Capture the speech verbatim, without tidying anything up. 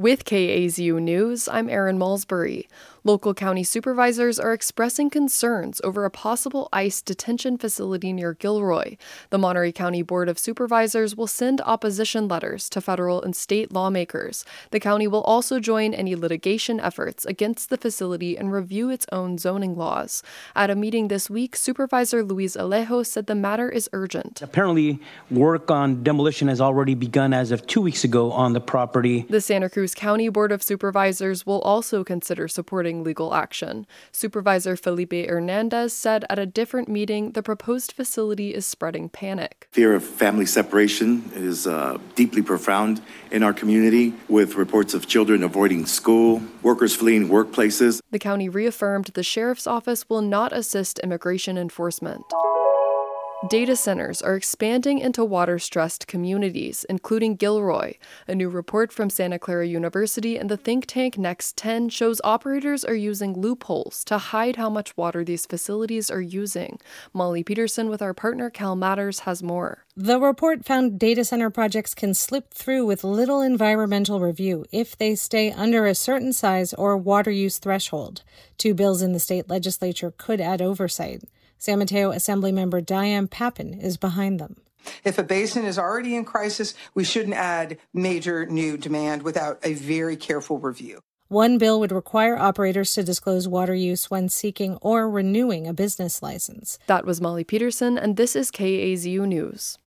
With K A Z U News, I'm Erin Malsbury. Local county supervisors are expressing concerns over a possible ICE detention facility near Gilroy. The Monterey County Board of Supervisors will send opposition letters to federal and state lawmakers. The county will also join any litigation efforts against the facility and review its own zoning laws. At a meeting this week, Supervisor Luis Alejo said the matter is urgent. Apparently, work on demolition has already begun as of two weeks ago on the property. The Santa Cruz County Board of Supervisors will also consider supporting legal action. Supervisor Felipe Hernandez said at a different meeting the proposed facility is spreading panic. Fear of family separation is uh, deeply profound in our community, with reports of children avoiding school, workers fleeing workplaces. The county reaffirmed the sheriff's office will not assist immigration enforcement. Data centers are expanding into water-stressed communities, including Gilroy. A new report from Santa Clara University and the think tank Next ten shows operators are using loopholes to hide how much water these facilities are using. Molly Peterson with our partner Cal Matters has more. The report found data center projects can slip through with little environmental review if they stay under a certain size or water use threshold. Two bills in the state legislature could add oversight. San Mateo Assemblymember Diane Pappin is behind them. If a basin is already in crisis, we shouldn't add major new demand without a very careful review. One bill would require operators to disclose water use when seeking or renewing a business license. That was Molly Peterson, and this is K A Z U News.